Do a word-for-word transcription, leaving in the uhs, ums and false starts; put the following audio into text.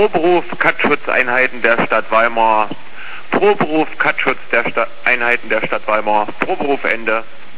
Pro Beruf Katzschutzeinheiten der Stadt Weimar. Pro Beruf Katzschutz der Sta Einheiten der Stadt Weimar. Pro Beruf Ende.